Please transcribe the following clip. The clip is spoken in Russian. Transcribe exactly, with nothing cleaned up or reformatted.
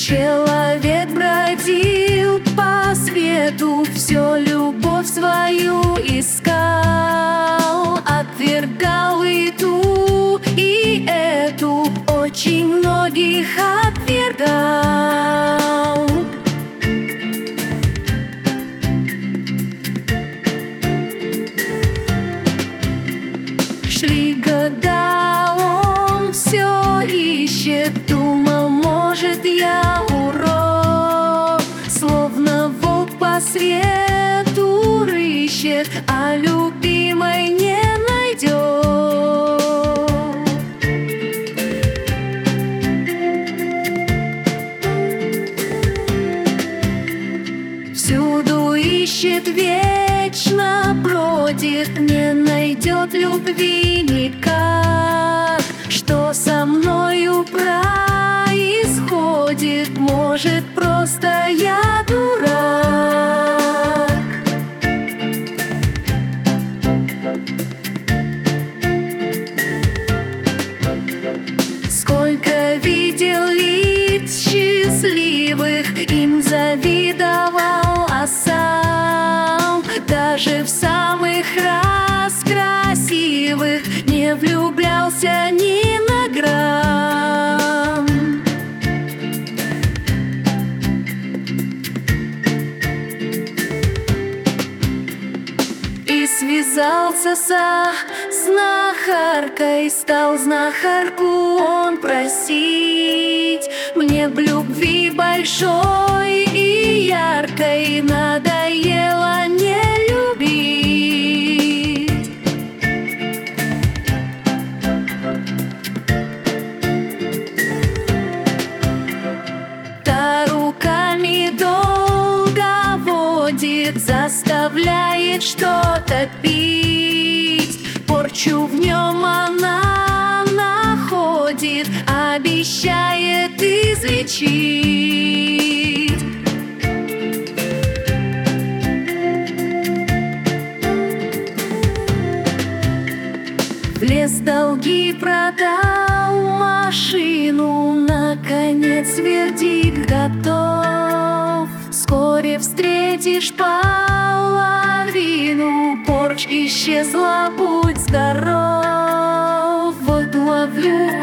Человек бродил по свету, все любовь свою искал, отвергал и ту, и эту, очень многих отвергал. Шли года, он все ищет, думал, может, я урод. Словно волк по свету рыщет, а любимой не найдет. Всюду ищет, вечно бродит, не найдет любви никак. Что со мною происходит? Может, просто я дурак? Сколько видел лиц счастливых, им завидовал, а сам даже в самых раз красивых не влюблялся ни на грамм. И связался со знахаркой, стал знахарку он просить. Мне б любви большой и яркой надоело не любить. Та руками долго водит, заставляет что-то пить. Порчу в нем она находит, обещает излечить. В лес долги продал машину, наконец вердикт готов. Вскоре встретишь половину, порча исчезла, будь здоров. Вот ловлю